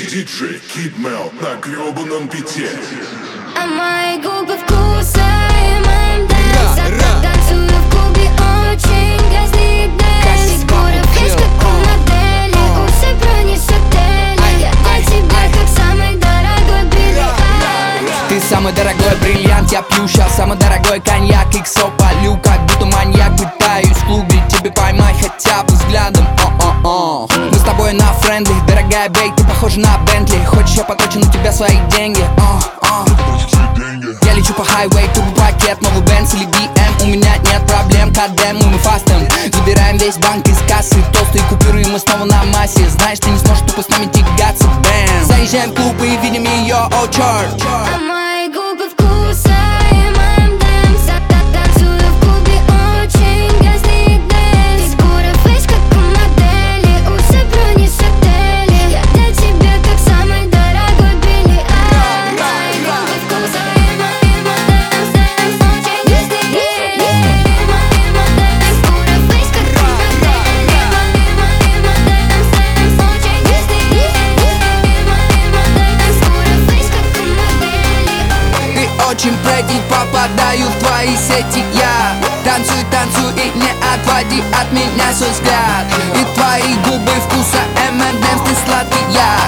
диджей Kid Mel на гребаном бите. А мои губы вкуса и моим дэнс. Танцую в клубе очень грязный дэнс. Фигура весь как у модели, усы брони с отеля. Я для тебя как самый дорогой бриллиант. Ты самый дорогой бриллиант, я пью щас самый дорогой коньяк. Иксо полю, как будто маньяк. Пытаюсь в клубе тебе поймать хотя бы взглядом. Мы с тобой на френдли, дорогая бей, ты похожа на Бентли. Хочешь, я потрачу на тебя свои деньги? Я лечу по хайвей, турбо-пакет, новый Бенц или BM. У меня нет проблем, кадем, мы фастом. Забираем весь банк из кассы, толстые купюры, мы снова на массе. Знаешь, ты не сможешь тупо с нами тягаться, бэм. Заезжаем в клуб и видим ее, о черт. А мои губы вкуса и моим дэнс. Танцую в клубе очень грязный дэнс. Фигура фейс как у модели, усы брони с отеля. Я для тебя как самый дорогой бриллиант. Мои губы вкуса и моим дэнс. Очень грязный дэнс. Фигура фейс как у модели. Моим дэнс. Очень грязный дэнс. Фигура фейс как у модели. Ты очень pretty, попадаю в твои сети я. Танцуй, танцуй и не отводи от меня свой взгляд. И твои губы вкуса M&M's, ты сладкий я.